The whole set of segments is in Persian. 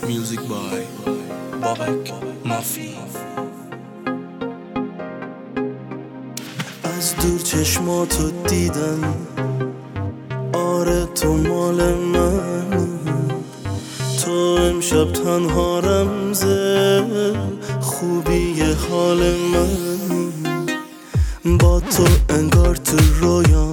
Music by بابک مافی. از دور چشماتو دیدم، آره تو مال من، تو امشب تنها رمزه خوبی حال من. با تو انگار تو رویام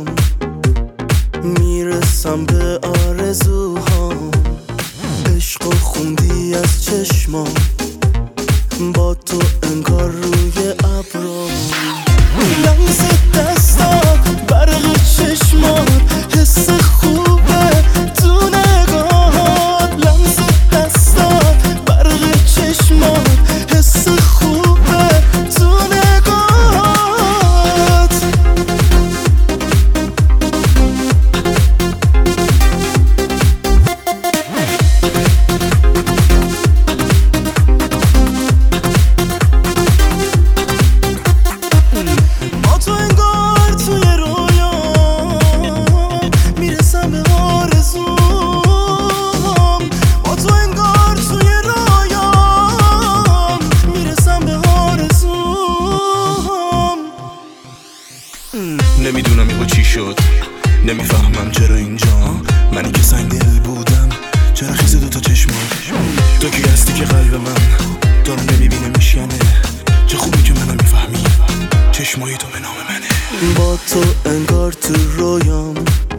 میرسم به آرزوهام، عشق و خوندی از چشمام، با تو انگار روی ابرام. لمس دستات، برق چشمات، حس خوبه تو نگاهات. لمس دستات، برق چشمات، حس خوبه تو نگاهات. با تو انگار توی رویام میرسم به آرزوام. با تو انگار توی رویام میرسم به آرزوام. نمیدونم یهو چی شد، نمیفهمم چرا اینجا منی که سنگ دل بودم، چرا خیزه دوتا چشمات. تو کی هستی که قلب من تو رو نمیبینه میشکنه، چه خوبی که منو میفهمی، چشمای تو به نام منه. با تو انگار تو رویام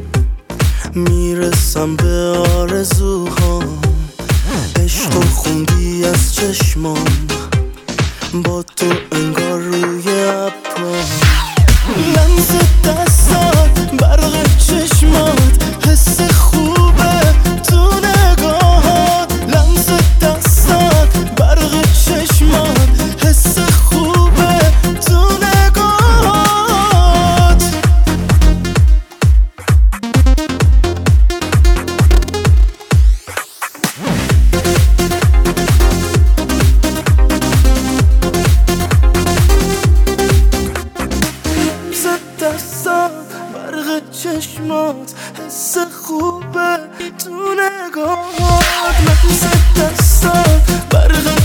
میرسم به آرزوهام، عشق و خوندی از چشمام، با تو انگار روی ابرام. لمس دستات، برق چشمات، حس خوبه تو نگاهات. لمس دستات، برق چشمات، حس خوبه تو نگاهات. دستات، برق چشمات، حس خوبه تو نگاهات. لمس دستات، برق